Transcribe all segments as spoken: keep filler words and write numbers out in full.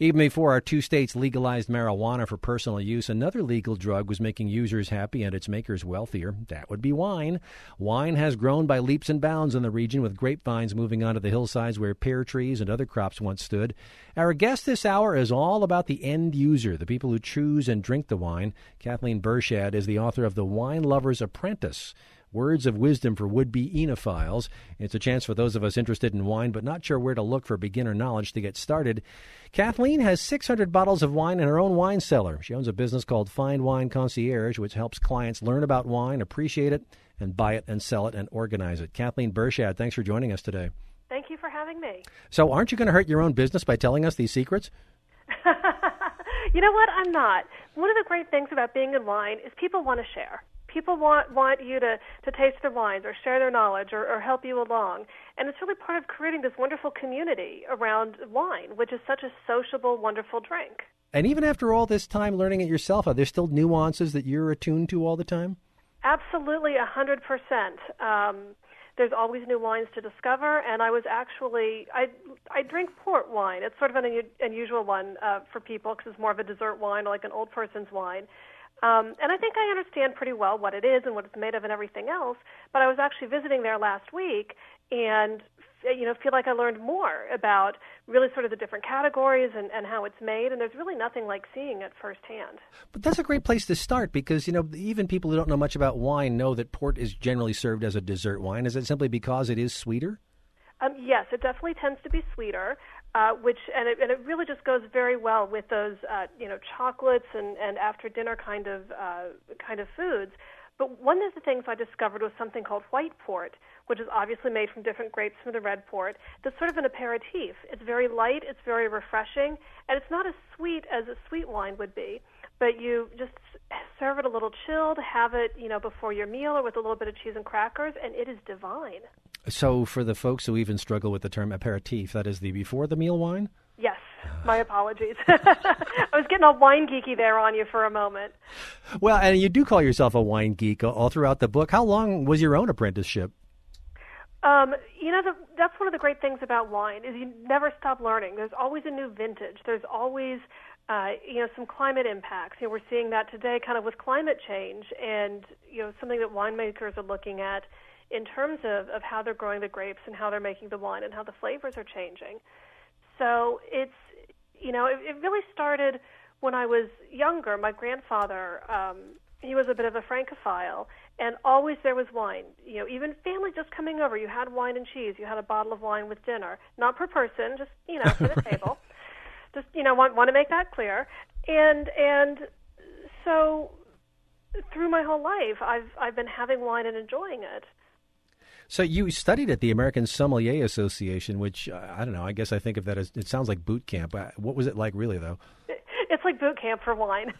Even before our two states legalized marijuana for personal use, another legal drug was making users happy and its makers wealthier. That would be wine. Wine has grown by leaps and bounds in the region, with grapevines moving onto the hillsides where pear trees and other crops once stood. Our guest this hour is all about the end user, the people who choose and drink the wine. Kathleen Bershad is the author of The Wine Lover's Apprentice, Words of Wisdom for Would-Be Enophiles. It's a chance for those of us interested in wine but not sure where to look for beginner knowledge to get started. Kathleen has six hundred bottles of wine in her own wine cellar. She owns a business called Fine Wine Concierge, which helps clients learn about wine, appreciate it, and buy it and sell it and organize it. Kathleen Bershad, thanks for joining us today. Thank you for having me. So aren't you going to hurt your own business by telling us these secrets? You know what? I'm not. One of the great things about being in wine is people want to share. People want, want you to, to taste their wines or share their knowledge or, or help you along. And it's really part of creating this wonderful community around wine, which is such a sociable, wonderful drink. And even after all this time learning it yourself, are there still nuances that you're attuned to all the time? Absolutely, one hundred percent. Um, there's always new wines to discover, and I was actually, I I drink port wine. It's sort of an un- unusual one uh, for people because it's more of a dessert wine or like an old person's wine. Um, and I think I understand pretty well what it is and what it's made of and everything else. But I was actually visiting there last week and, you know, feel like I learned more about really sort of the different categories and, and how it's made. And there's really nothing like seeing it firsthand. But that's a great place to start because, you know, even people who don't know much about wine know that port is generally served as a dessert wine. Is it simply because it is sweeter? Um, yes, it definitely tends to be sweeter. Uh, which and it, and it really just goes very well with those uh, you know chocolates and, and after dinner kind of uh, kind of foods. But one of the things I discovered was something called white port, which is obviously made from different grapes from the red port. That's sort of an aperitif. It's very light, it's very refreshing, and it's not as sweet as a sweet wine would be. But you just serve it a little chilled, have it you know before your meal or with a little bit of cheese and crackers, and it is divine. So for the folks who even struggle with the term aperitif, that is the before the meal wine? Yes. My apologies. I was getting all wine geeky there on you for a moment. Well, and you do call yourself a wine geek all throughout the book. How long was your own apprenticeship? Um, you know, the, that's one of the great things about wine is you never stop learning. There's always a new vintage. There's always, uh, you know, some climate impacts. You know, we're seeing that today kind of with climate change and, you know, something that winemakers are looking at in terms of, of how they're growing the grapes and how they're making the wine and how the flavors are changing. So it's, you know, it, it really started when I was younger. My grandfather, um, he was a bit of a Francophile, and always there was wine. You know, even family just coming over, you had wine and cheese. You had a bottle of wine with dinner. Not per person, just, you know, for the table. Just, you know, want, want to make that clear. And and so through my whole life, I've I've been having wine and enjoying it. So you studied at the American Sommelier Association, which, uh, I don't know, I guess I think of that as, it sounds like boot camp. Uh, what was it like really, though? It's like boot camp for wine.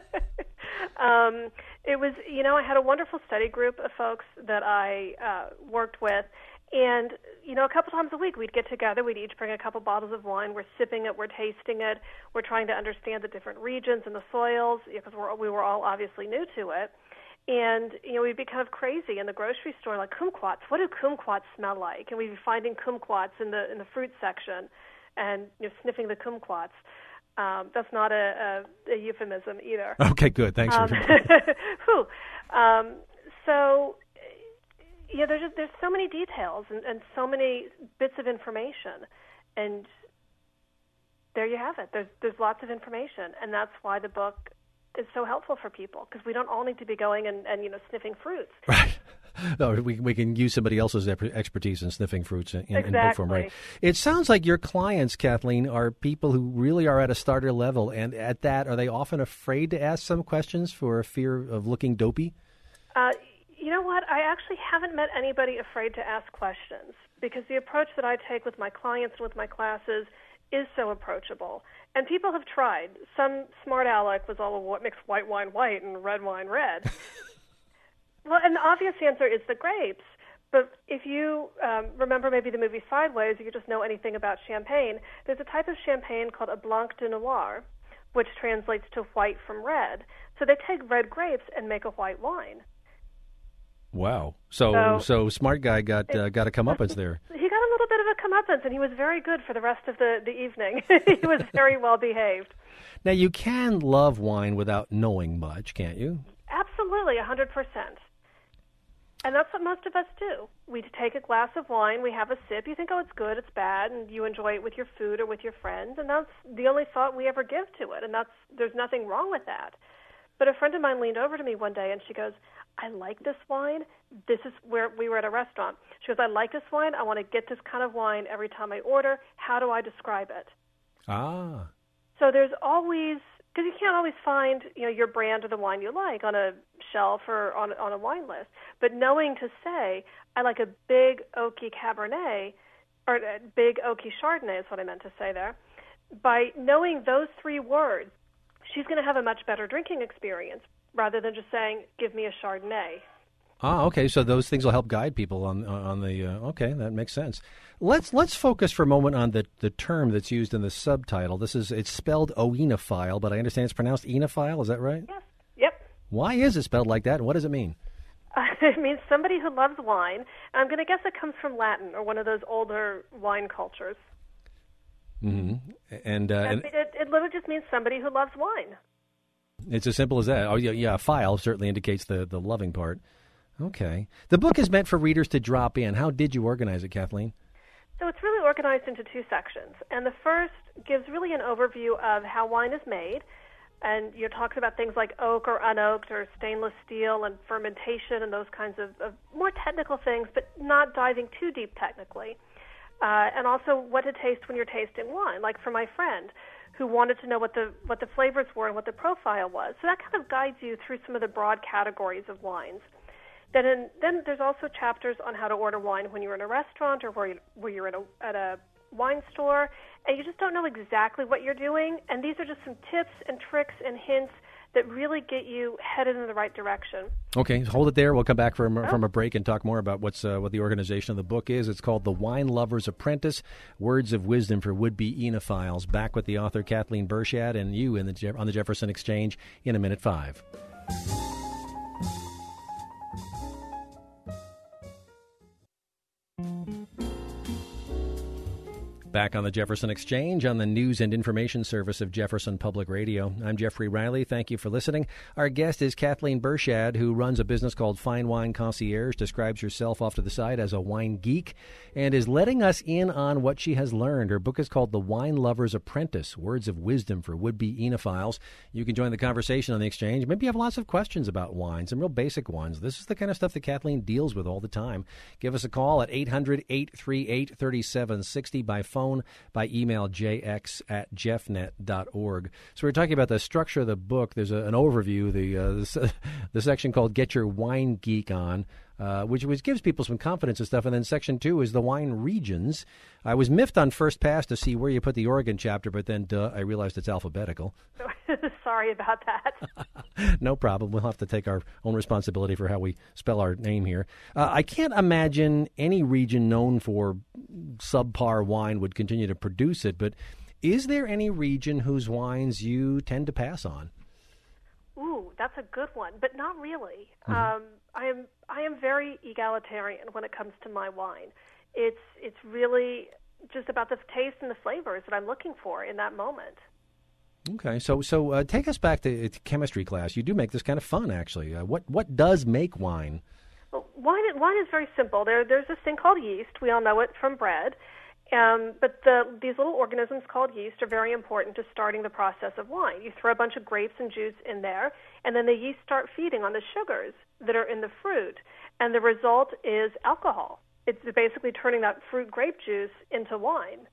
um, it was, you know, I had a wonderful study group of folks that I uh, worked with. And, you know, a couple times a week we'd get together. We'd each bring a couple bottles of wine. We're sipping it. We're tasting it. We're trying to understand the different regions and the soils because we're, we were all obviously new to it. And, you know, we'd be kind of crazy in the grocery store, like kumquats. What do kumquats smell like? And we'd be finding kumquats in the in the fruit section and, you know, sniffing the kumquats. Um, that's not a, a, a euphemism either. Okay, good. Thanks. Um, whew. Um, so, yeah, there's just, there's so many details and, and so many bits of information. And there you have it. There's there's lots of information. And that's why the book is so helpful for people, because we don't all need to be going and, and you know, sniffing fruits. Right. No, we we can use somebody else's expertise in sniffing fruits in, exactly. in book form, right? It sounds like your clients, Kathleen, are people who really are at a starter level, and at that, are they often afraid to ask some questions for a fear of looking dopey? Uh, you know what? I actually haven't met anybody afraid to ask questions, because the approach that I take with my clients and with my classes is so approachable. And people have tried. Some smart aleck was all, what makes white wine white and red wine red? Well, and the obvious answer is the grapes. But if you um, remember maybe the movie Sideways, if you just know anything about champagne, there's a type of champagne called a Blanc de Noir, which translates to white from red. So they take red grapes and make a white wine. Wow. So so, so smart guy got uh, got a comeuppance there. He got a a little bit of a comeuppance, and he was very good for the rest of the, the evening. He was very well behaved. Now, you can love wine without knowing much, can't you? Absolutely, one hundred percent. And that's what most of us do. We take a glass of wine, we have a sip, you think, oh, it's good, it's bad, and you enjoy it with your food or with your friends, and that's the only thought we ever give to it, and that's there's nothing wrong with that. But a friend of mine leaned over to me one day, and she goes, I like this wine. This is where we were at a restaurant. She goes, I like this wine. I want to get this kind of wine every time I order. How do I describe it? Ah. So there's always, because you can't always find, you know, your brand of the wine you like on a shelf or on, on a wine list. But knowing to say, I like a big oaky Cabernet, or a big oaky Chardonnay is what I meant to say there. By knowing those three words, she's going to have a much better drinking experience rather than just saying, give me a Chardonnay. Ah, okay. So those things will help guide people on on the. Uh, okay, that makes sense. Let's let's focus for a moment on the the term that's used in the subtitle. This is it's spelled oenophile, but I understand it's pronounced enophile. Is that right? Yes. Yep. Why is it spelled like that, and what does it mean? Uh, it means somebody who loves wine. I'm going to guess it comes from Latin or one of those older wine cultures. Mm-hmm. And, uh, and it, it literally just means somebody who loves wine. It's as simple as that. Oh, yeah, yeah. File certainly indicates the, the loving part. Okay. The book is meant for readers to drop in. How did you organize it, Kathleen? So it's really organized into two sections. And the first gives really an overview of how wine is made. And you're talking about things like oak or unoaked or stainless steel and fermentation and those kinds of, of more technical things, but not diving too deep technically. Uh, and also what to taste when you're tasting wine, like for my friend who wanted to know what the what the flavors were and what the profile was. So that kind of guides you through some of the broad categories of wines. Then, in, then there's also chapters on how to order wine when you're in a restaurant or where, you, where you're in a, at a wine store, and you just don't know exactly what you're doing. And these are just some tips and tricks and hints that really get you headed in the right direction. Okay, hold it there. We'll come back from, oh. from a break and talk more about what's uh, what the organization of the book is. It's called The Wine Lover's Apprentice, Words of Wisdom for Would-Be Enophiles. Back with the author Kathleen Bershad and you in the Je- on the Jefferson Exchange in a minute five. Back on the Jefferson Exchange on the news and information service of Jefferson Public Radio. I'm Jeffrey Riley. Thank you for listening. Our guest is Kathleen Bershad, who runs a business called Fine Wine Concierge, describes herself off to the side as a wine geek, and is letting us in on what she has learned. Her book is called The Wine Lover's Apprentice, Words of Wisdom for Would-Be Enophiles. You can join the conversation on the Exchange. Maybe you have lots of questions about wine, some real basic ones. This is the kind of stuff that Kathleen deals with all the time. Give us a call at eight hundred, eight three eight, three seven six zero by phone. By email, jx at jeffnet dot org. So we're talking about the structure of the book. There's a, an overview, the, uh, the the section called Get Your Wine Geek On, uh, which, which gives people some confidence and stuff. And then section two is the wine regions. I was miffed on first pass to see where you put the Oregon chapter, but then duh, I realized it's alphabetical. Sorry about that. No problem. We'll have to take our own responsibility for how we spell our name here. Uh, I can't imagine any region known for subpar wine would continue to produce it, but is there any region whose wines you tend to pass on? Ooh, that's a good one, but not really. Mm-hmm. Um, I am I am very egalitarian when it comes to my wine. It's it's really just about the taste and the flavors that I'm looking for in that moment. Okay, so so uh, take us back to, to chemistry class. You do make this kind of fun, actually. Uh, what what does make wine? Well, wine wine is very simple. There there's this thing called yeast. We all know it from bread. Um, but the, these little organisms called yeast are very important to starting the process of wine. You throw a bunch of grapes and juice in there, and then the yeast start feeding on the sugars that are in the fruit, and the result is alcohol. It's basically turning that fruit grape juice into wine.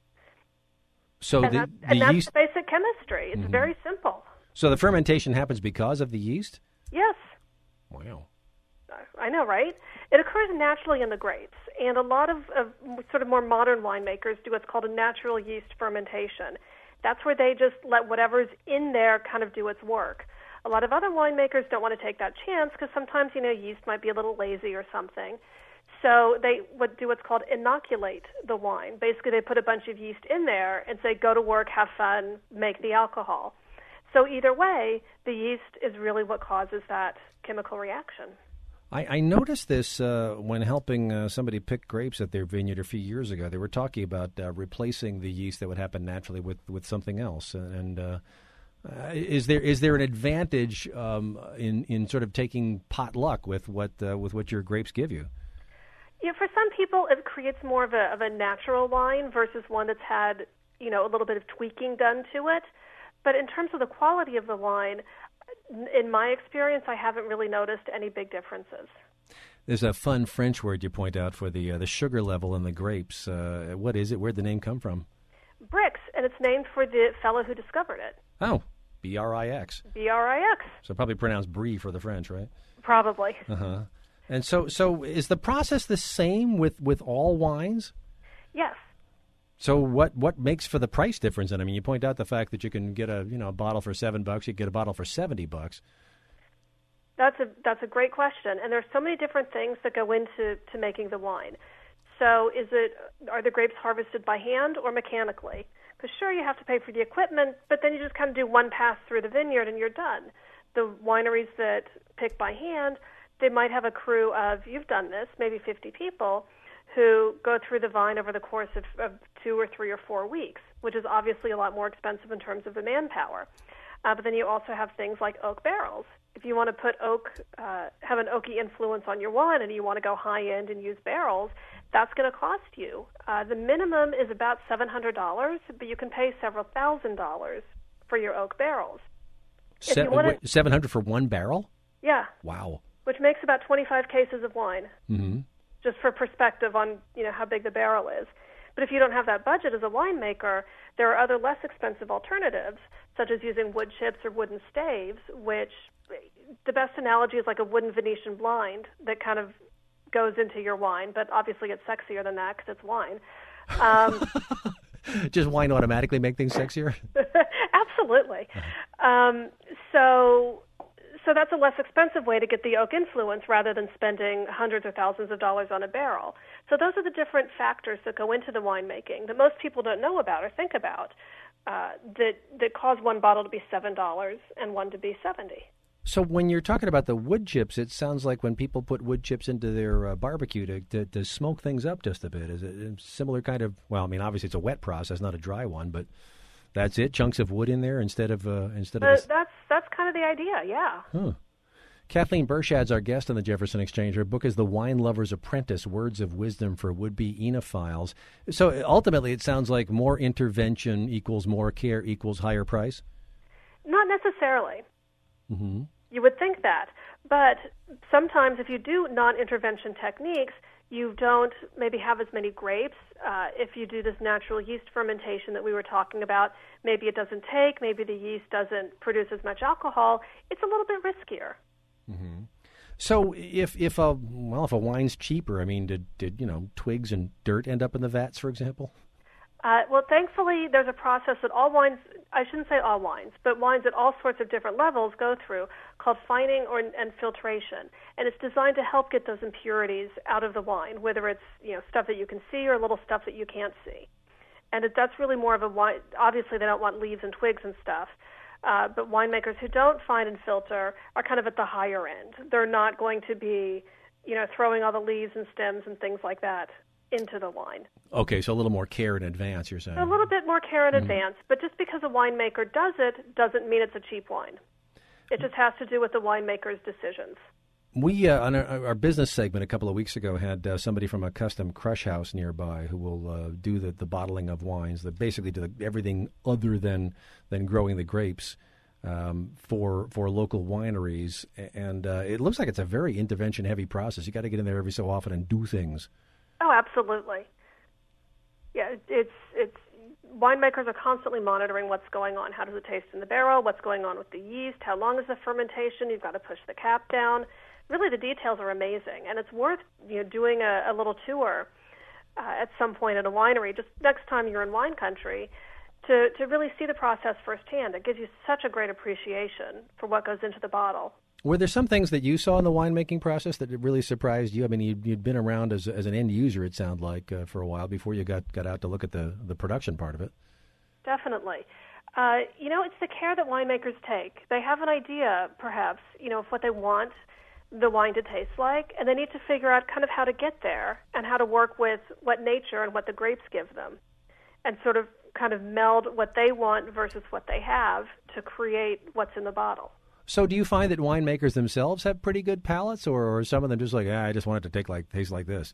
So and the, that's, the and that's yeast... the basic chemistry. It's mm-hmm. very simple. So the fermentation happens because of the yeast? Yes. Wow. I know, right? It occurs naturally in the grapes, and a lot of, of sort of more modern winemakers do what's called a natural yeast fermentation. That's where they just let whatever's in there kind of do its work. A lot of other winemakers don't want to take that chance because sometimes, you know, yeast might be a little lazy or something. So they would do what's called inoculate the wine. Basically, they put a bunch of yeast in there and say, go to work, have fun, make the alcohol. So either way, the yeast is really what causes that chemical reaction. I, I noticed this uh, when helping uh, somebody pick grapes at their vineyard a few years ago. They were talking about uh, replacing the yeast that would happen naturally with, with something else. And uh, uh, is there is there an advantage um, in in sort of taking pot luck with what uh, with what your grapes give you? Yeah, for some people, it creates more of a of a natural wine versus one that's had, you know, a little bit of tweaking done to it. But in terms of the quality of the wine, in my experience, I haven't really noticed any big differences. There's a fun French word you point out for the uh, the sugar level in the grapes. Uh, what is it? Where'd the name come from? Brix, and it's named for the fellow who discovered it. Oh, B R I X. B R I X. So probably pronounced Brie for the French, right? Probably. Uh-huh. And so, so is the process the same with, with all wines? Yes. So what, what makes for the price difference? And I mean, you point out the fact that you can get a you know a bottle for seven bucks, you can get a bottle for seventy bucks. That's a that's a great question, and there's so many different things that go into to making the wine. So, is it are the grapes harvested by hand or mechanically? Because sure, you have to pay for the equipment, but then you just kind of do one pass through the vineyard and you're done. The wineries that pick by hand, they might have a crew of you've done this, maybe fifty people, who go through the vine over the course of, of two or three or four weeks, which is obviously a lot more expensive in terms of the manpower. Uh, but then you also have things like oak barrels. If you want to put oak, uh, have an oaky influence on your wine, and you want to go high end and use barrels, that's going to cost you. Uh, the minimum is about seven hundred dollars, but you can pay several thousand dollars for your oak barrels. Se- wanna, seven hundred for one barrel? Yeah. Wow. Which makes about twenty-five cases of wine. Mm-hmm. Just for perspective on, you know, how big the barrel is. But if you don't have that budget as a winemaker, there are other less expensive alternatives, such as using wood chips or wooden staves, which the best analogy is like a wooden Venetian blind that kind of goes into your wine, but obviously it's sexier than that because it's wine. Um, Just wine automatically make things sexier? Absolutely. Um, so... So that's a less expensive way to get the oak influence rather than spending hundreds or thousands of dollars on a barrel. So those are the different factors that go into the winemaking that most people don't know about or think about uh, that that cause one bottle to be seven dollars and one to be seventy dollars. So when you're talking about the wood chips, it sounds like when people put wood chips into their uh, barbecue to, to, to smoke things up just a bit. Is it a similar kind of, well, I mean, obviously it's a wet process, not a dry one, but that's it? Chunks of wood in there instead of uh, instead of. Uh, a... That's that's kind of the idea, yeah. Huh. Kathleen Burchad's our guest on the Jefferson Exchange. Her book is The Wine Lover's Apprentice: Words of Wisdom for Would-Be Enophiles. So ultimately, it sounds like more intervention equals more care equals higher price. Not necessarily. Mm-hmm. You would think that, but sometimes if you do non-intervention techniques, you don't maybe have as many grapes. Uh, if you do this natural yeast fermentation that we were talking about, maybe it doesn't take, maybe the yeast doesn't produce as much alcohol. It's a little bit riskier. Mm-hmm. So if if a well if a wine's cheaper, I mean, did did you know twigs and dirt end up in the vats, for example? Uh, well, thankfully, there's a process that all wines, I shouldn't say all wines, but wines at all sorts of different levels go through called fining or and filtration. And it's designed to help get those impurities out of the wine, whether it's you know stuff that you can see or little stuff that you can't see. And it, that's really more of a wine. Obviously, they don't want leaves and twigs and stuff. Uh, but winemakers who don't fine and filter are kind of at the higher end. They're not going to be, you know, throwing all the leaves and stems and things like that into the wine. Okay, so a little more care in advance, you're saying. A little bit more care in mm-hmm. advance, but just because a winemaker does it doesn't mean it's a cheap wine. It just has to do with the winemaker's decisions. We, uh, on our, our business segment a couple of weeks ago, had uh, somebody from a custom crush house nearby who will uh, do the, the bottling of wines, that basically do the, everything other than, than growing the grapes um, for for local wineries. And uh, it looks like it's a very intervention-heavy process. You got to get in there every so often and do things. Oh, absolutely. Yeah, it's it's winemakers are constantly monitoring what's going on. How does it taste in the barrel? What's going on with the yeast? How long is the fermentation? You've got to push the cap down. Really, the details are amazing, and it's worth you know doing a, a little tour uh, at some point at a winery, just next time you're in wine country, to to really see the process firsthand. It gives you such a great appreciation for what goes into the bottle. Were there some things that you saw in the winemaking process that really surprised you? I mean, you'd, you'd been around as as an end user, it sounded like, uh, for a while before you got, got out to look at the, the production part of it. Definitely. Uh, you know, it's the care that winemakers take. They have an idea, perhaps, you know, of what they want the wine to taste like, and they need to figure out kind of how to get there and how to work with what nature and what the grapes give them, and sort of kind of meld what they want versus what they have to create what's in the bottle. So do you find that winemakers themselves have pretty good palates, or, or some of them just like, ah, I just want it to take like taste like this?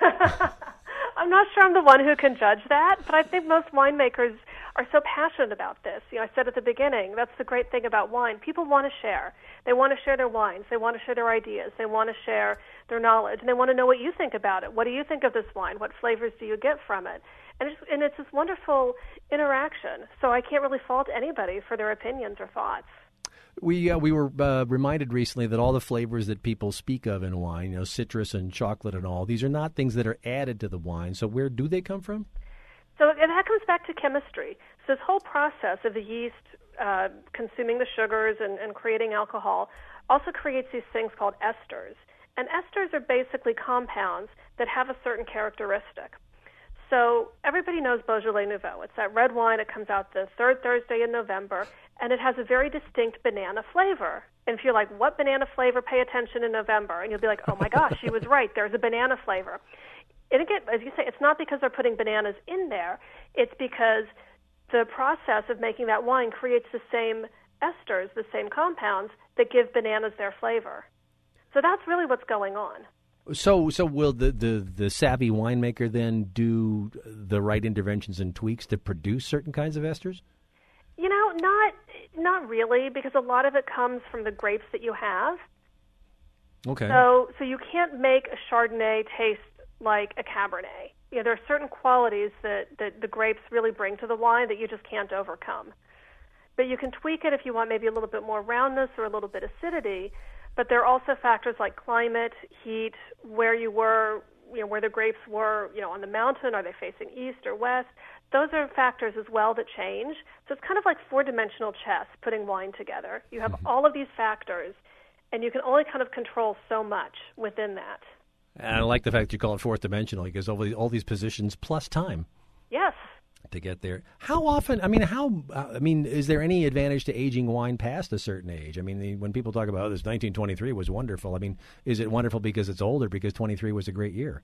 I'm not sure I'm the one who can judge that, but I think most winemakers are so passionate about this. You know, I said at the beginning, that's the great thing about wine. People want to share. They want to share their wines. They want to share their ideas. They want to share their knowledge, and they want to know what you think about it. What do you think of this wine? What flavors do you get from it? And it's, and it's this wonderful interaction. So I can't really fault anybody for their opinions or thoughts. We uh, we were uh, reminded recently that all the flavors that people speak of in wine, you know, citrus and chocolate and all, these are not things that are added to the wine. So where do they come from? So and that comes back to chemistry. So this whole process of the yeast uh, consuming the sugars and, and creating alcohol also creates these things called esters. And esters are basically compounds that have a certain characteristic. So everybody knows Beaujolais Nouveau. It's that red wine. It comes out the third Thursday in November, and it has a very distinct banana flavor. And if you're like, what banana flavor? Pay attention in November. And you'll be like, oh, my gosh, she was right. There's a banana flavor. And again, as you say, it's not because they're putting bananas in there. It's because the process of making that wine creates the same esters, the same compounds that give bananas their flavor. So that's really what's going on. So, so will the, the, the savvy winemaker then do the right interventions and tweaks to produce certain kinds of esters? You know, not not really, because a lot of it comes from the grapes that you have. Okay. So, so you can't make a Chardonnay taste like a Cabernet. You know, there are certain qualities that, that the grapes really bring to the wine that you just can't overcome. But you can tweak it if you want maybe a little bit more roundness or a little bit acidity. But there are also factors like climate, heat, where you were, you know, where the grapes were, you know, on the mountain. Are they facing east or west? Those are factors as well that change. So it's kind of like four-dimensional chess, putting wine together. You have mm-hmm. all of these factors, and you can only kind of control so much within that. And I like the fact that you call it fourth dimensional, because all these, all these positions plus time. Yes. To get there. How often, I mean, how, uh, I mean, is there any advantage to aging wine past a certain age? I mean, the, when people talk about, oh, this nineteen twenty-three was wonderful, I mean, is it wonderful because it's older, because twenty-three was a great year?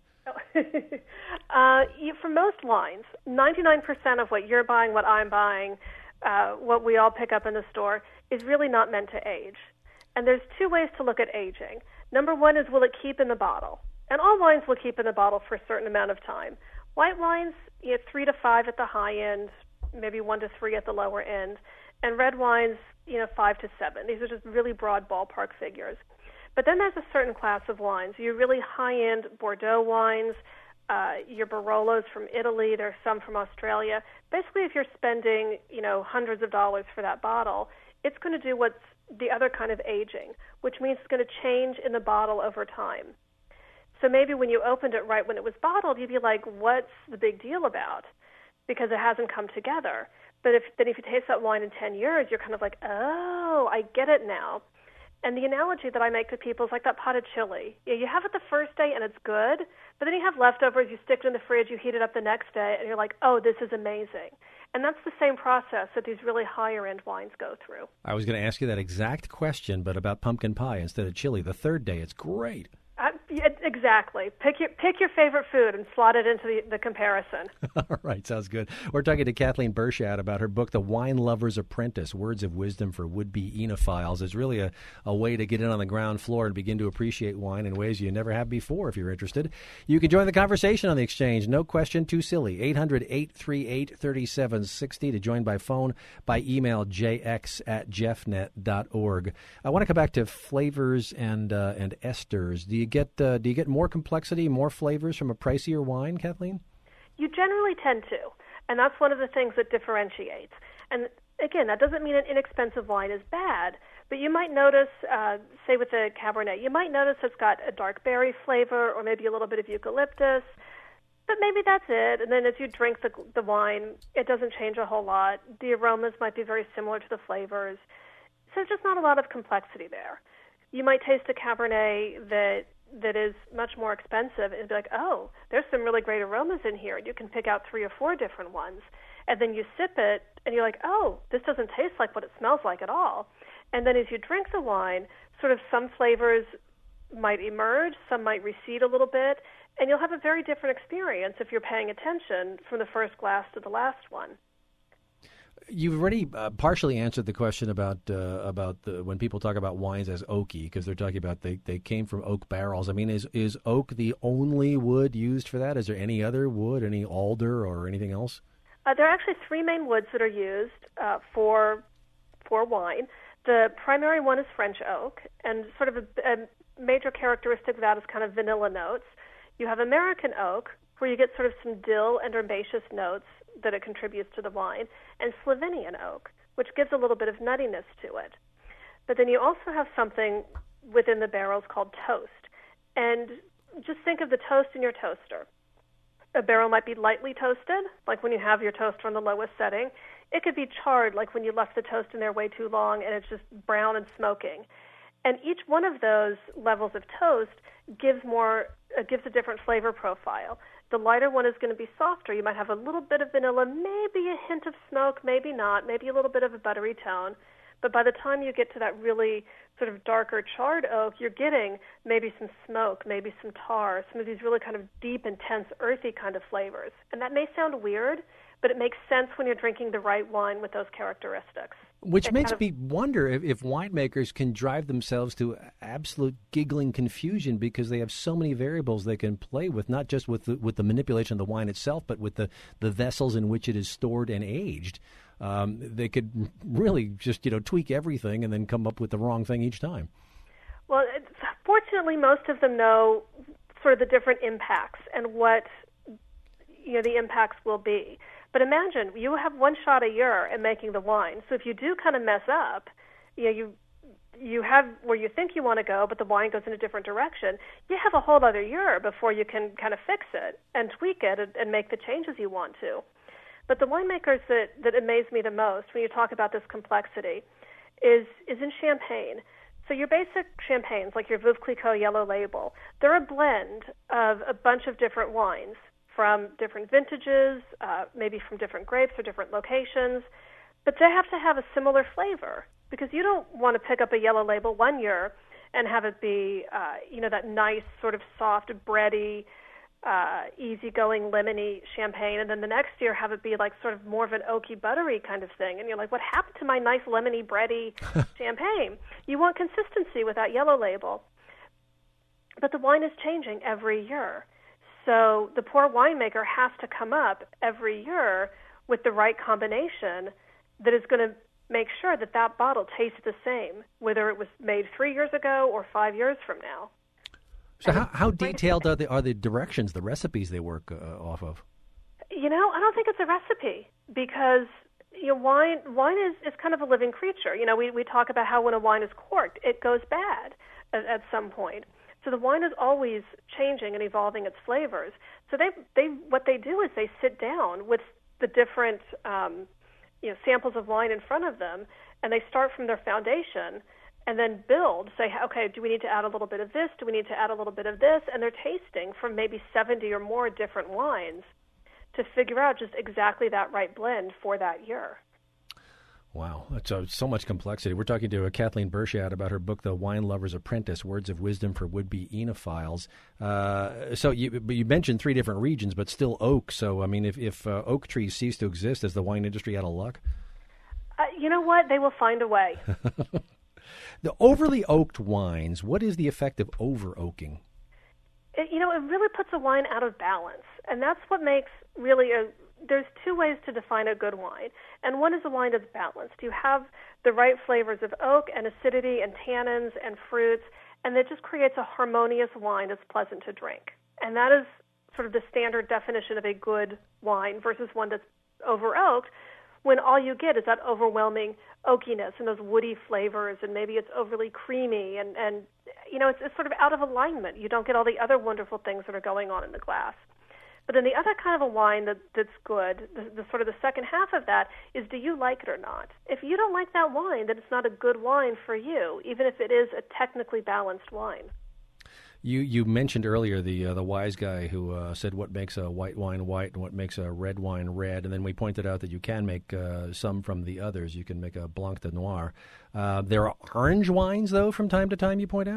uh, you, for most wines, ninety-nine percent of what you're buying, what I'm buying, uh, what we all pick up in the store, is really not meant to age. And there's two ways to look at aging. Number one is, will it keep in the bottle? And all wines will keep in the bottle for a certain amount of time. White wines, you know, three to five at the high end, maybe one to three at the lower end, and red wines, you know, five to seven. These are just really broad ballpark figures. But then there's a certain class of wines. Your really high-end Bordeaux wines, uh, your Barolos from Italy, there's some from Australia. Basically, if you're spending, you know, hundreds of dollars for that bottle, it's going to do what's the other kind of aging, which means it's going to change in the bottle over time. So maybe when you opened it right when it was bottled, you'd be like, what's the big deal about? Because it hasn't come together. But if then if you taste that wine in ten years, you're kind of like, oh, I get it now. And the analogy that I make to people is like that pot of chili. You know, you have it the first day and it's good, but then you have leftovers, you stick it in the fridge, you heat it up the next day, and you're like, oh, this is amazing. And that's the same process that these really higher-end wines go through. I was going to ask you that exact question, but about pumpkin pie instead of chili. The third day, it's great. Uh, yeah, exactly. Pick your pick your favorite food and slot it into the, the comparison. All right, sounds good. We're talking to Kathleen Bershad about her book, The Wine Lover's Apprentice, Words of Wisdom for Would-Be Enophiles. It's really a, a way to get in on the ground floor and begin to appreciate wine in ways you never have before, if you're interested. You can join the conversation on the Exchange. No question too silly. eight hundred, eight three eight, three seven six zero to join by phone, by email, j x at jeffnet dot org. I want to come back to flavors and uh, and esters. Do you get uh, do you get more complexity, more flavors from a pricier wine, Kathleen? You generally tend to, and that's one of the things that differentiates. And again, that doesn't mean an inexpensive wine is bad, but you might notice, uh, say with a Cabernet, you might notice it's got a dark berry flavor or maybe a little bit of eucalyptus, but maybe that's it. And then as you drink the, the wine, it doesn't change a whole lot. The aromas might be very similar to the flavors. So there's just not a lot of complexity there. You might taste a Cabernet that that is much more expensive and be like, oh, there's some really great aromas in here. And you can pick out three or four different ones. And then you sip it, and you're like, oh, this doesn't taste like what it smells like at all. And then as you drink the wine, sort of some flavors might emerge, some might recede a little bit, and you'll have a very different experience if you're paying attention from the first glass to the last one. You've already uh, partially answered the question about uh, about the, when people talk about wines as oaky, because they're talking about they, they came from oak barrels. I mean, is is oak the only wood used for that? Is there any other wood, any alder or anything else? Uh, there are actually three main woods that are used uh, for for wine. The primary one is French oak, and sort of a, a major characteristic of that is kind of vanilla notes. You have American oak, where you get sort of some dill and herbaceous notes that it contributes to the wine, and Slovenian oak, which gives a little bit of nuttiness to it. But then you also have something within the barrels called toast. And just think of the toast in your toaster. A barrel might be lightly toasted, like when you have your toaster on the lowest setting. It could be charred, like when you left the toast in there way too long and it's just brown and smoking. And each one of those levels of toast gives more, uh, gives a different flavor profile. The lighter one is going to be softer. You might have a little bit of vanilla, maybe a hint of smoke, maybe not, maybe a little bit of a buttery tone. But by the time you get to that really sort of darker charred oak, you're getting maybe some smoke, maybe some tar, some of these really kind of deep, intense, earthy kind of flavors. And that may sound weird, but it makes sense when you're drinking the right wine with those characteristics. Which it makes kind of, me wonder if, if winemakers can drive themselves to absolute giggling confusion because they have so many variables they can play with, not just with the, with the manipulation of the wine itself, but with the, the vessels in which it is stored and aged. Um, they could really just, you know, tweak everything and then come up with the wrong thing each time. Well, it's, fortunately, most of them know sort of the different impacts and what, you know, the impacts will be. But imagine, you have one shot a year in making the wine. So if you do kind of mess up, you know, you you have where you think you want to go, but the wine goes in a different direction, you have a whole other year before you can kind of fix it and tweak it and, and make the changes you want to. But the winemakers that, that amaze me the most when you talk about this complexity is is in Champagne. So your basic champagnes, like your Veuve Clicquot Yellow Label, they're a blend of a bunch of different wines from different vintages, uh, maybe from different grapes or different locations, but they have to have a similar flavor because you don't want to pick up a Yellow Label one year and have it be, uh, you know, that nice sort of soft, bready, uh, easygoing, lemony champagne, and then the next year have it be like sort of more of an oaky, buttery kind of thing. And you're like, what happened to my nice lemony, bready champagne? You want consistency with that Yellow Label. But the wine is changing every year. So the poor winemaker has to come up every year with the right combination that is going to make sure that that bottle tastes the same, whether it was made three years ago or five years from now. So how, how detailed are the, are the directions, the recipes they work uh, off of? You know, I don't think it's a recipe because you know, wine wine is, is kind of a living creature. You know, we, we talk about how when a wine is corked, it goes bad at, at some point. So the wine is always changing and evolving its flavors. So they, they, what they do is they sit down with the different, um, you know, samples of wine in front of them, and they start from their foundation, and then build. Say, okay, do we need to add a little bit of this? Do we need to add a little bit of this? And they're tasting from maybe seventy or more different wines to figure out just exactly that right blend for that year. Wow, that's uh, so much complexity. We're talking to uh, Kathleen Bershad about her book, The Wine Lover's Apprentice, Words of Wisdom for Would-Be Enophiles. Uh, so you, you mentioned three different regions, but still oak. So, I mean, if, if uh, oak trees cease to exist, is the wine industry out of luck? Uh, you know what? They will find a way. The overly oaked wines, what is the effect of over-oaking? It, you know, it really puts a wine out of balance. And that's what makes really a... There's two ways to define a good wine, and one is a wine that's balanced. You have the right flavors of oak and acidity and tannins and fruits, and it just creates a harmonious wine that's pleasant to drink. And that is sort of the standard definition of a good wine versus one that's over-oaked, when all you get is that overwhelming oakiness and those woody flavors, and maybe it's overly creamy, and, and you know, it's, it's sort of out of alignment. You don't get all the other wonderful things that are going on in the glass. But then the other kind of a wine that, that's good, the, the sort of the second half of that, is do you like it or not? If you don't like that wine, then it's not a good wine for you, even if it is a technically balanced wine. You you mentioned earlier the uh, the wise guy who uh, said what makes a white wine white and what makes a red wine red, and then we pointed out that you can make uh, some from the others. You can make a Blanc de Noir. Uh, there are orange wines, though, from time to time, you point out?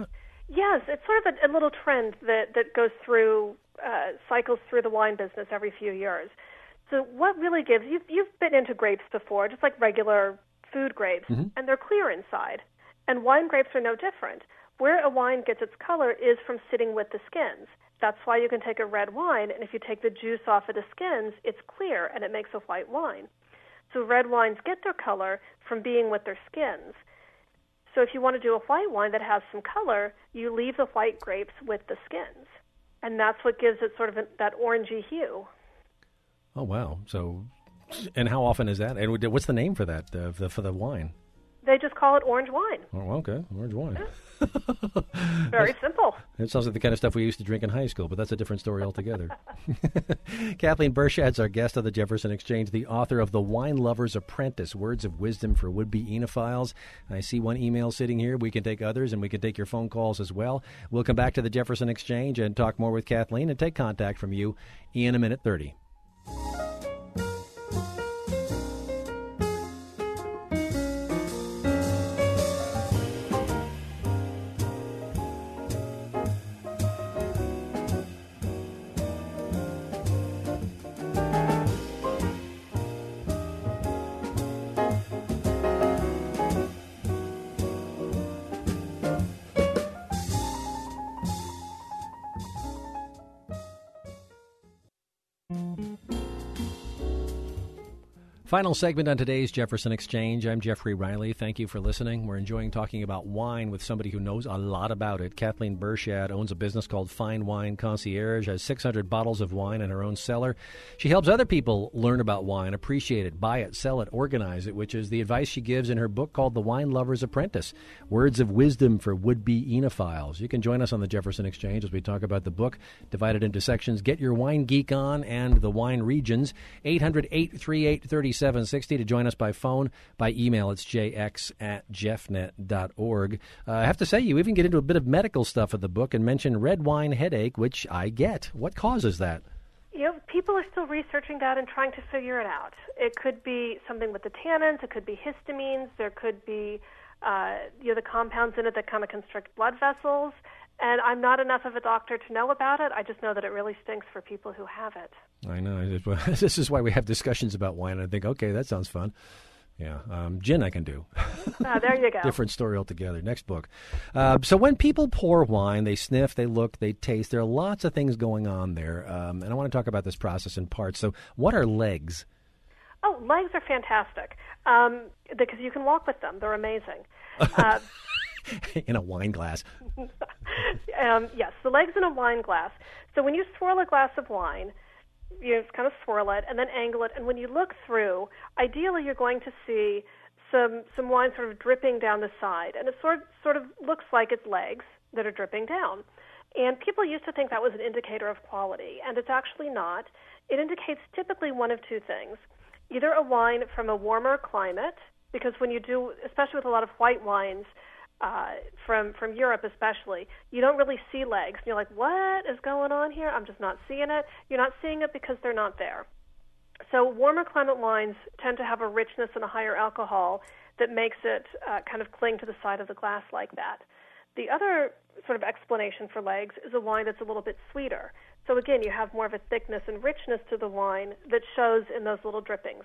Yes, it's sort of a, a little trend that, that goes through, uh, cycles through the wine business every few years. So what really gives, you've, you've been into grapes before, just like regular food grapes, mm-hmm. and they're clear inside. And wine grapes are no different. Where a wine gets its color is from sitting with the skins. That's why you can take a red wine, and if you take the juice off of the skins, it's clear, and it makes a white wine. So red wines get their color from being with their skins. So if you want to do a white wine that has some color, you leave the white grapes with the skins. And that's what gives it sort of a, that orangey hue. Oh, wow. So, and how often is that? And what's the name for that, uh, for, the, for the wine? They just call it orange wine. Oh, okay. Orange wine. Very simple. It sounds like the kind of stuff we used to drink in high school, but that's a different story altogether. Kathleen Bershad's our guest on the Jefferson Exchange, the author of The Wine Lover's Apprentice, Words of Wisdom for Would-Be Enophiles. I see one email sitting here. We can take others, and we can take your phone calls as well. We'll come back to the Jefferson Exchange and talk more with Kathleen and take contact from you in a minute thirty. Final segment on today's Jefferson Exchange. I'm Jeffrey Riley. Thank you for listening. We're enjoying talking about wine with somebody who knows a lot about it. Kathleen Bershad owns a business called Fine Wine Concierge, has six hundred bottles of wine in her own cellar. She helps other people learn about wine, appreciate it, buy it, sell it, organize it, which is the advice she gives in her book called The Wine Lover's Apprentice, Words of Wisdom for Would-Be Enophiles. You can join us on the Jefferson Exchange as we talk about the book, divided into sections, Get Your Wine Geek On and the Wine Regions. eight hundred, eight three eight, three seven six zero to join us by phone. By email, it's j x at jeffnet dot org. Uh, I have to say, you even get into a bit of medical stuff in the book and mention red wine headache, which I get. What causes that? You know, people are still researching that and trying to figure it out. It could be something with the tannins. It could be histamines. There could be uh, you know, the compounds in it that kind of constrict blood vessels. And I'm not enough of a doctor to know about it. I just know that it really stinks for people who have it. I know. This is why we have discussions about wine. I think, okay, that sounds fun. Yeah. Um, gin I can do. Ah, there you go. Different story altogether. Next book. Uh, so when people pour wine, they sniff, they look, they taste. There are lots of things going on there. Um, and I want to talk about this process in parts. So what are legs? Oh, legs are fantastic um, because you can walk with them. They're amazing. Uh, in a wine glass. um, yes, the legs in a wine glass. So when you swirl a glass of wine, you just kind of swirl it and then angle it. And when you look through, ideally you're going to see some some wine sort of dripping down the side. And it sort, sort of looks like it's legs that are dripping down. And people used to think that was an indicator of quality, and it's actually not. It indicates typically one of two things. Either a wine from a warmer climate, because when you do, especially with a lot of white wines, Uh, from from Europe especially, you don't really see legs. And you're like, what is going on here? I'm just not seeing it. You're not seeing it because they're not there. So warmer climate wines tend to have a richness and a higher alcohol that makes it uh, kind of cling to the side of the glass like that. The other sort of explanation for legs is a wine that's a little bit sweeter. So again, you have more of a thickness and richness to the wine that shows in those little drippings.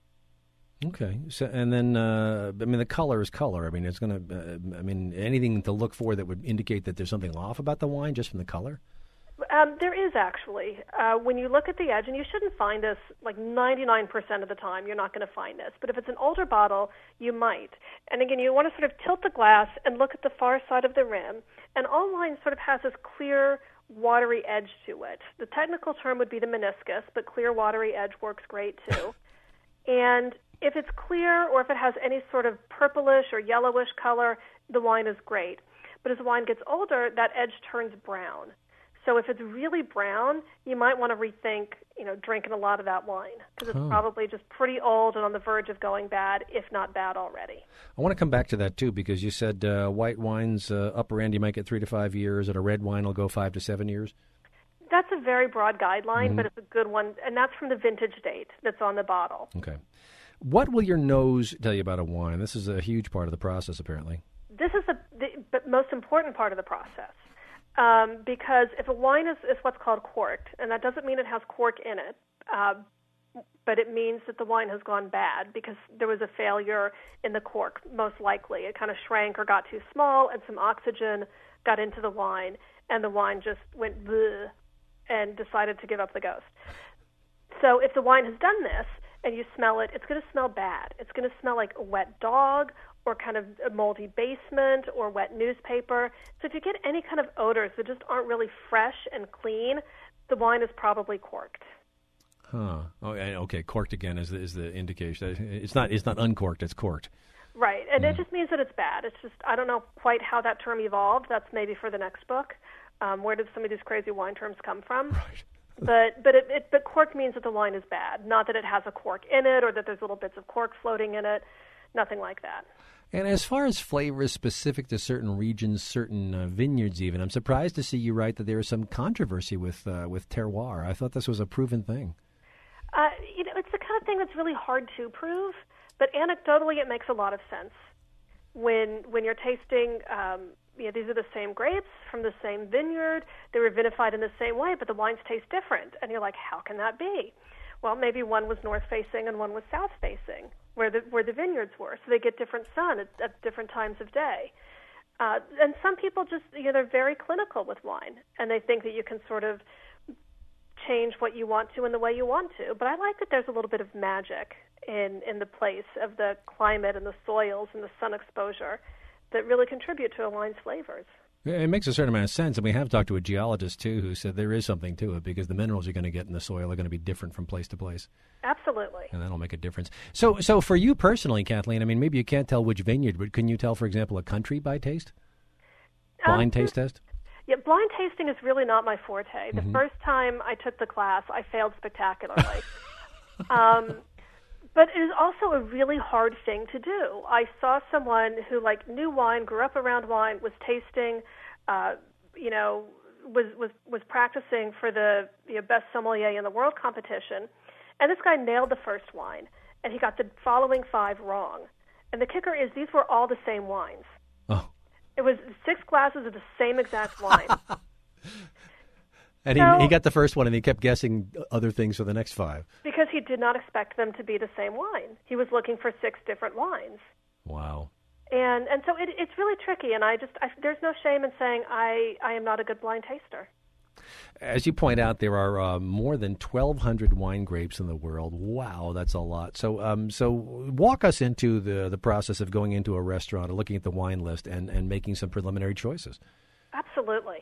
Okay, so and then uh, I mean the color is color. I mean it's going to. Uh, I mean anything to look for that would indicate that there's something off about the wine just from the color. Um, there is actually. Uh, when you look at the edge, and you shouldn't find this like ninety-nine percent of the time. You're not going to find this, but if it's an older bottle, you might. And again, you want to sort of tilt the glass and look at the far side of the rim. And all wine sort of has this clear, watery edge to it. The technical term would be the meniscus, but clear, watery edge works great too. And if it's clear or if it has any sort of purplish or yellowish color, the wine is great. But as the wine gets older, that edge turns brown. So if it's really brown, you might want to rethink, you know, drinking a lot of that wine because it's huh. probably just pretty old and on the verge of going bad, if not bad already. I want to come back to that, too, because you said uh, white wines, uh, upper end, you might get three to five years, and a red wine will go five to seven years? That's a very broad guideline, mm-hmm. but it's a good one, and that's from the vintage date that's on the bottle. Okay. What will your nose tell you about a wine? This is a huge part of the process, apparently. This is the, the but most important part of the process. Um, because if a wine is, is what's called corked, and that doesn't mean it has cork in it, uh, but it means that the wine has gone bad because there was a failure in the cork, most likely. It kind of shrank or got too small, and some oxygen got into the wine, and the wine just went bleh and decided to give up the ghost. So if the wine has done this, and you smell it, it's going to smell bad. It's going to smell like a wet dog or kind of a moldy basement or wet newspaper. So if you get any kind of odors that just aren't really fresh and clean, the wine is probably corked. Huh. Oh, okay. Corked again is the, is the indication. It's not it's not uncorked. It's corked. Right, and Mm. it just means that it's bad. It's just, I don't know quite how that term evolved. That's maybe for the next book. Um, where did some of these crazy wine terms come from? Right. But but it, it but cork means that the wine is bad, not that it has a cork in it or that there's little bits of cork floating in it, nothing like that. And as far as flavors specific to certain regions, certain uh, vineyards even, I'm surprised to see you write that there is some controversy with uh, with terroir. I thought this was a proven thing. Uh, you know, it's the kind of thing that's really hard to prove, but anecdotally it makes a lot of sense. When when you're tasting, um, you know, these are the same grapes from the same vineyard. They were vinified in the same way, but the wines taste different. And you're like, how can that be? Well, maybe one was north-facing and one was south-facing, where the where the vineyards were. So they get different sun at, at different times of day. Uh, and some people just, you know, they're very clinical with wine, and they think that you can sort of change what you want to in the way you want to. But I like that there's a little bit of magic in, in the place of the climate and the soils and the sun exposure that really contribute to a wine's flavors. It makes a certain amount of sense, and we have talked to a geologist, too, who said there is something to it because the minerals you're going to get in the soil are going to be different from place to place. Absolutely. And that'll make a difference. So so for you personally, Kathleen, I mean, maybe you can't tell which vineyard, but can you tell, for example, a country by taste? Blind Um, taste test? Yeah, blind tasting is really not my forte. The Mhm. first time I took the class, I failed spectacularly. um, but it is also a really hard thing to do. I saw someone who, like, knew wine, grew up around wine, was tasting, uh, you know, was, was, was practicing for the you know, best sommelier in the world competition, and this guy nailed the first wine, and he got the following five wrong. And the kicker is these were all the same wines. Oh. It was six glasses of the same exact wine. And So- he, he got the first one, and he kept guessing other things for the next five. Because he did not expect them to be the same wine. He was looking for six different wines. Wow. And and so it, it's really tricky, and I just I, there's no shame in saying I, I am not a good blind taster. As you point out, there are uh, more than twelve hundred wine grapes in the world. Wow, that's a lot. So um, so walk us into the, the process of going into a restaurant or looking at the wine list and, and making some preliminary choices. Absolutely.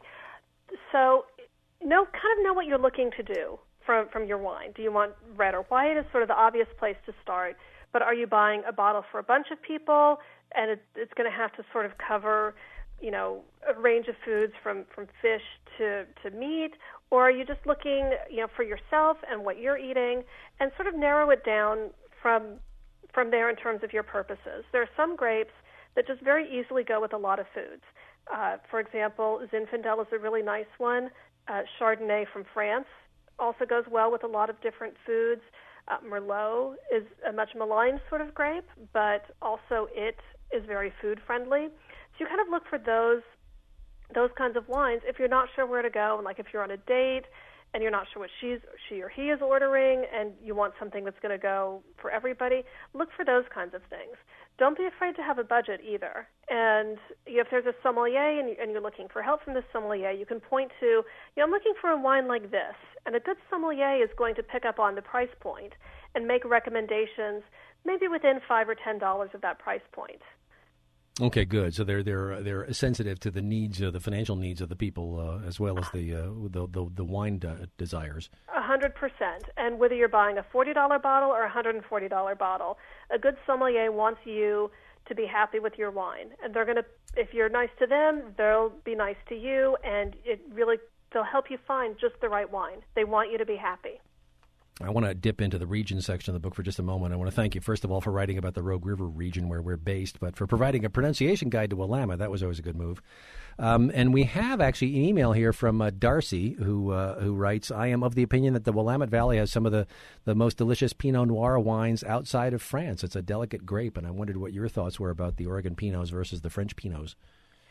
So know kind of know what you're looking to do from from your wine. Do you want red or white? Is sort of the obvious place to start. But are you buying a bottle for a bunch of people, and it, it's going to have to sort of cover, you know, a range of foods from, from fish to, to meat? Or are you just looking, you know, for yourself and what you're eating, and sort of narrow it down from from there in terms of your purposes? There are some grapes that just very easily go with a lot of foods. Uh, for example, Zinfandel is a really nice one. Uh, Chardonnay from France also goes well with a lot of different foods. Uh, Merlot is a much maligned sort of grape, but also it is very food friendly. So you kind of look for those those kinds of wines if you're not sure where to go, and like if you're on a date and you're not sure what she's she or he is ordering, and you want something that's going to go for everybody. Look for those kinds of things. Don't be afraid to have a budget either. And you know, if there's a sommelier and, you, and you're looking for help from this sommelier, you can point to, you know, I'm looking for a wine like this. And a good sommelier is going to pick up on the price point and make recommendations maybe within five or ten dollars of that price point. Okay, good. So they're they're they're sensitive to the needs, uh, the financial needs of the people, uh, as well as the uh, the, the the wine de- desires. A hundred percent. And whether you're buying a forty dollar bottle or a hundred and forty dollar bottle, a good sommelier wants you to be happy with your wine, and they're going to, if you're nice to them, they'll be nice to you, and it really they'll help you find just the right wine. They want you to be happy. I want to dip into the region section of the book for just a moment. I want to thank you, first of all, for writing about the Rogue River region where we're based, but for providing a pronunciation guide to Willamette. That was always a good move. Um, and we have actually an email here from uh, Darcy, who uh, who writes, I am of the opinion that the Willamette Valley has some of the, the most delicious Pinot Noir wines outside of France. It's a delicate grape, and I wondered what your thoughts were about the Oregon Pinots versus the French Pinots.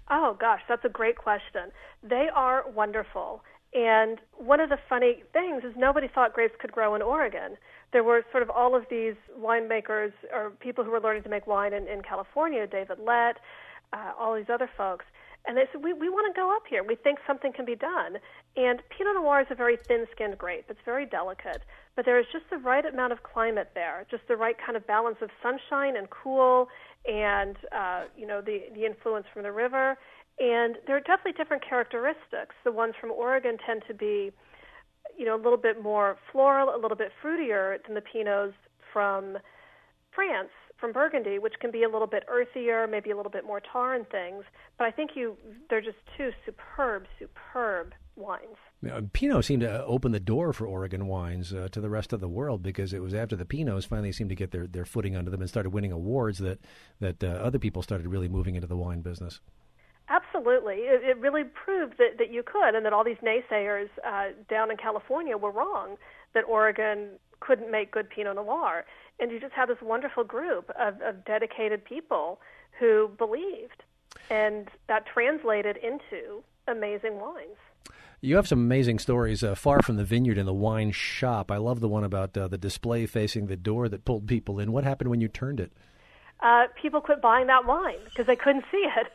Oh, gosh, that's a great question. They are wonderful. And one of the funny things is nobody thought grapes could grow in Oregon. There were sort of all of these winemakers or people who were learning to make wine in, in California, David Lett, uh, all these other folks. And they said, we, we want to go up here. We think something can be done. And Pinot Noir is a very thin-skinned grape. It's very delicate. But there is just the right amount of climate there, just the right kind of balance of sunshine and cool and, uh, you know, the, the influence from the river. And there are definitely different characteristics. The ones from Oregon tend to be, you know, a little bit more floral, a little bit fruitier than the Pinots from France, from Burgundy, which can be a little bit earthier, maybe a little bit more tar and things. But I think you they're just two superb, superb wines. Yeah, Pinot seemed to open the door for Oregon wines uh, to the rest of the world, because it was after the Pinots finally seemed to get their, their footing under them and started winning awards that, that uh, other people started really moving into the wine business. Absolutely. It, it really proved that, that you could, and that all these naysayers uh, down in California were wrong, that Oregon couldn't make good Pinot Noir. And you just had this wonderful group of, of dedicated people who believed, and that translated into amazing wines. You have some amazing stories uh, far from the vineyard in the wine shop. I love the one about uh, the display facing the door that pulled people in. What happened when you turned it? Uh, people quit buying that wine because they couldn't see it.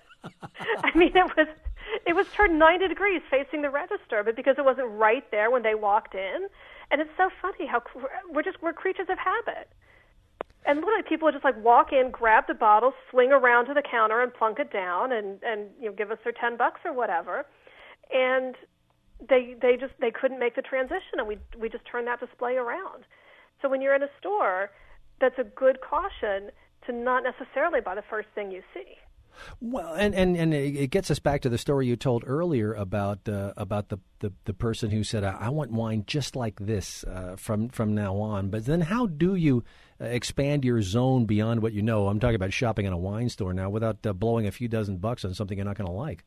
I mean, it was it was turned ninety degrees facing the register, but because it wasn't right there when they walked in. And it's so funny how we're just we're creatures of habit. And literally, people would just like walk in, grab the bottle, swing around to the counter, and plunk it down, and and you know give us their ten bucks or whatever. And they they just they couldn't make the transition, and we we just turned that display around. So when you're in a store, that's a good caution to not necessarily buy the first thing you see. Well, and, and, and it gets us back to the story you told earlier about uh, about the, the, the person who said, I want wine just like this uh, from, from now on. But then how do you uh, expand your zone beyond what you know? I'm talking about shopping in a wine store now without uh, blowing a few dozen bucks on something you're not going to like.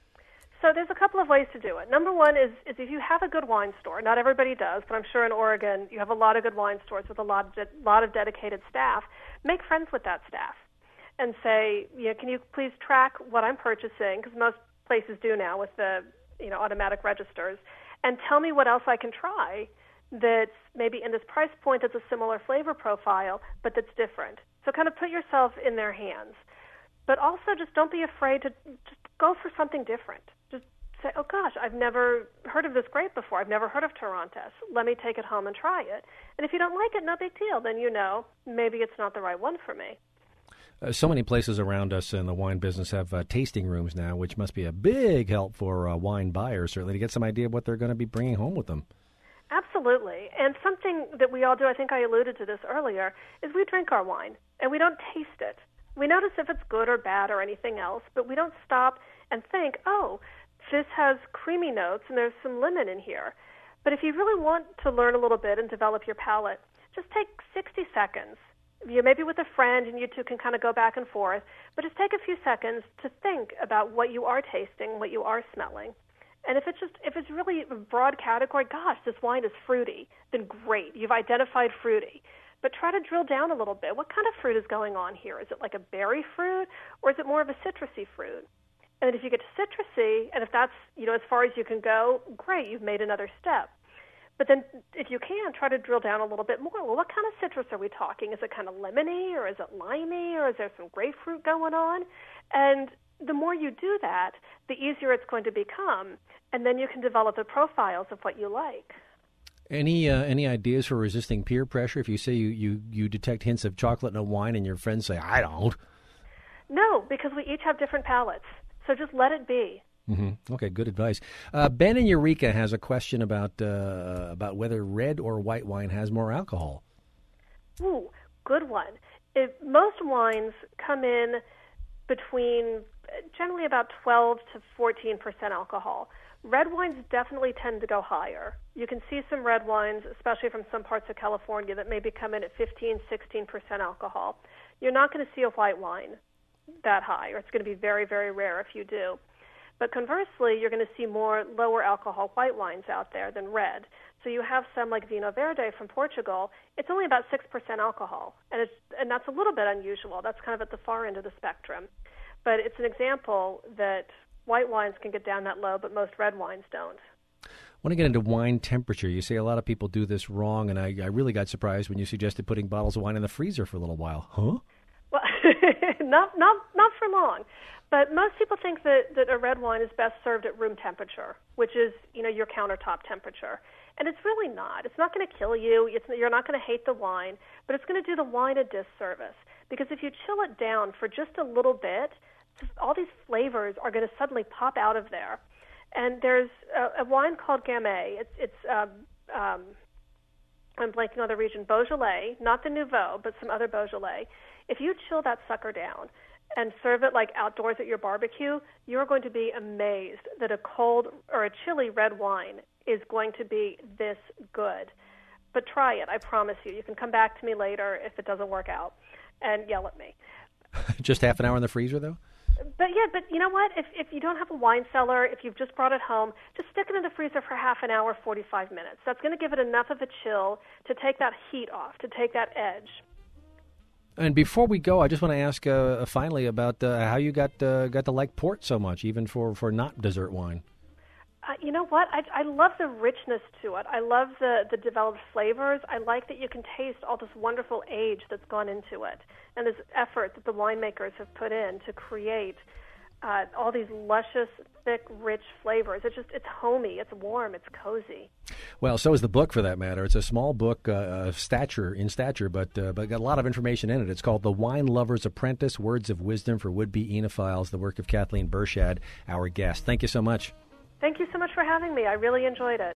So there's a couple of ways to do it. Number one is, is if you have a good wine store. Not everybody does, but I'm sure in Oregon you have a lot of good wine stores with a lot of, de- lot of dedicated staff. Make friends with that staff. And say, you know, can you please track what I'm purchasing, because most places do now with the, you know, automatic registers, and tell me what else I can try that's maybe in this price point that's a similar flavor profile, but that's different. So kind of put yourself in their hands. But also just don't be afraid to just go for something different. Just say, oh, gosh, I've never heard of this grape before. I've never heard of Torrontés. Let me take it home and try it. And if you don't like it, no big deal. Then you know maybe it's not the right one for me. Uh, so many places around us in the wine business have uh, tasting rooms now, which must be a big help for uh, wine buyers, certainly, to get some idea of what they're going to be bringing home with them. Absolutely. And something that we all do, I think I alluded to this earlier, is we drink our wine, and we don't taste it. We notice if it's good or bad or anything else, but we don't stop and think, oh, this has creamy notes and there's some lemon in here. But if you really want to learn a little bit and develop your palate, just take sixty seconds. You maybe with a friend, and you two can kind of go back and forth, but just take a few seconds to think about what you are tasting, what you are smelling. And if it's just if it's really a broad category, gosh, this wine is fruity, then great. You've identified fruity. But try to drill down a little bit. What kind of fruit is going on here? Is it like a berry fruit, or is it more of a citrusy fruit? And if you get to citrusy, and if that's, you know, as far as you can go, great, you've made another step. But then if you can, try to drill down a little bit more. Well, what kind of citrus are we talking? Is it kind of lemony, or is it limey, or is there some grapefruit going on? And the more you do that, the easier it's going to become. And then you can develop the profiles of what you like. Any uh, any ideas for resisting peer pressure? If you say you, you, you detect hints of chocolate in a wine and your friends say, I don't. No, because we each have different palates. So just let it be. Mm-hmm. Okay, good advice. Uh, Ben in Eureka has a question about uh, about whether red or white wine has more alcohol. Ooh, good one. If most wines come in between generally about twelve to fourteen percent alcohol. Red wines definitely tend to go higher. You can see some red wines, especially from some parts of California, that maybe come in at fifteen, sixteen percent alcohol. You're not going to see a white wine that high, or it's going to be very, very rare if you do. But conversely, you're going to see more lower alcohol white wines out there than red. So you have some like Vinho Verde from Portugal. It's only about six percent alcohol, and it's and that's a little bit unusual. That's kind of at the far end of the spectrum. But it's an example that white wines can get down that low, but most red wines don't. I want to get into wine temperature. You say a lot of people do this wrong, and I, I really got surprised when you suggested putting bottles of wine in the freezer for a little while. Huh? Well, not not not for long. But most people think that, that a red wine is best served at room temperature, which is, you know, your countertop temperature. And it's really not. It's not going to kill you. It's, you're not going to hate the wine, but it's going to do the wine a disservice. Because if you chill it down for just a little bit, all these flavors are going to suddenly pop out of there. And there's a, a wine called Gamay. It's, it's um, um, I'm blanking on the region, Beaujolais, not the Nouveau, but some other Beaujolais. If you chill that sucker down and serve it like outdoors at your barbecue, you're going to be amazed that a cold or a chilly red wine is going to be this good. But try it, I promise you. You can come back to me later if it doesn't work out and yell at me. Just half an hour in the freezer, though? But yeah, but you know what? If if you don't have a wine cellar, if you've just brought it home, just stick it in the freezer for half an hour, forty-five minutes. That's going to give it enough of a chill to take that heat off, to take that edge. And before we go, I just want to ask uh, finally about uh, how you got uh, got to like port so much, even for, for not dessert wine. Uh, you know what? I, I love the richness to it. I love the, the developed flavors. I like that you can taste all this wonderful age that's gone into it, and this effort that the winemakers have put in to create uh, all these luscious, thick, rich flavors. It's just, it's homey, it's warm, it's cozy. Well, so is the book, for that matter. It's a small book, uh, stature in stature, but uh, but got a lot of information in it. It's called The Wine Lover's Apprentice: Words of Wisdom for Would-Be Enophiles, the work of Kathleen Bershad, our guest. Thank you so much. Thank you so much for having me. I really enjoyed it.